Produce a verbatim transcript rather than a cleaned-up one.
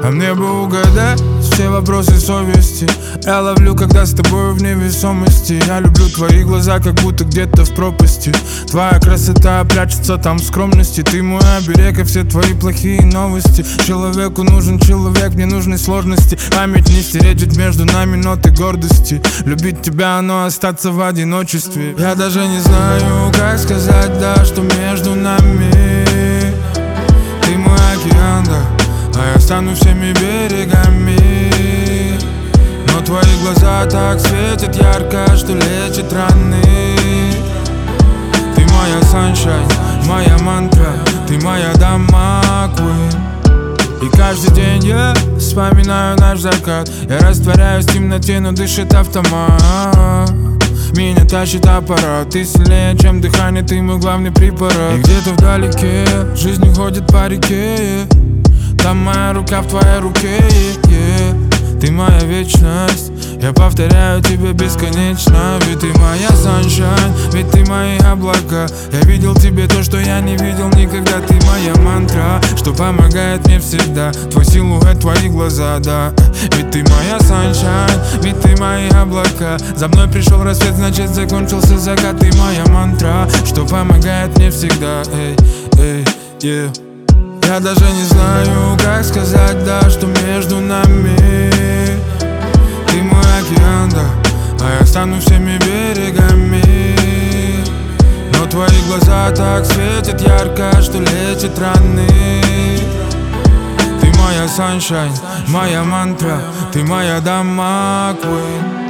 А мне бы угадать все вопросы совести. Я ловлю, когда с тобой в невесомости. Я люблю твои глаза, как будто где-то в пропасти. Твоя красота прячется там в скромности. Ты мой оберег, и все твои плохие новости. Человеку нужен человек, мне нужны сложности. Память не стереть, ведь между нами ноты гордости. Любить тебя, но остаться в одиночестве. Я даже не знаю, как сказать, да, что между нами. Ты мой океан, да, а я стану всеми берегами. Но твои глаза так светят ярко, что лечат раны. Ты моя sunshine, моя мантра, ты моя дама queen. И каждый день я вспоминаю наш закат. Я растворяюсь в темноте, но дышит автомат. Меня тащит аппарат. Ты сильнее, чем дыхание, ты мой главный препарат. И где-то вдалеке жизнь уходит по реке. Там моя рука в твоей руке, yeah. Ты моя вечность, я повторяю тебе бесконечно. Ведь ты моя sunshine, ведь ты мои облака. Я видел в тебе то, что я не видел никогда. Ты моя мантра, что помогает мне всегда. Твой силуэт, твои глаза, да. Ведь ты моя sunshine, ведь ты мои облака. За мной пришел рассвет, значит закончился закат. Ты моя мантра, что помогает мне всегда, эй, эй, yeah. Я даже не знаю, как сказать, да, что между нами. Ты мой океан, да, а я стану всеми берегами. Но твои глаза так светят ярко, что лечат раны. Ты моя sunshine, моя мантра, ты моя дама queen.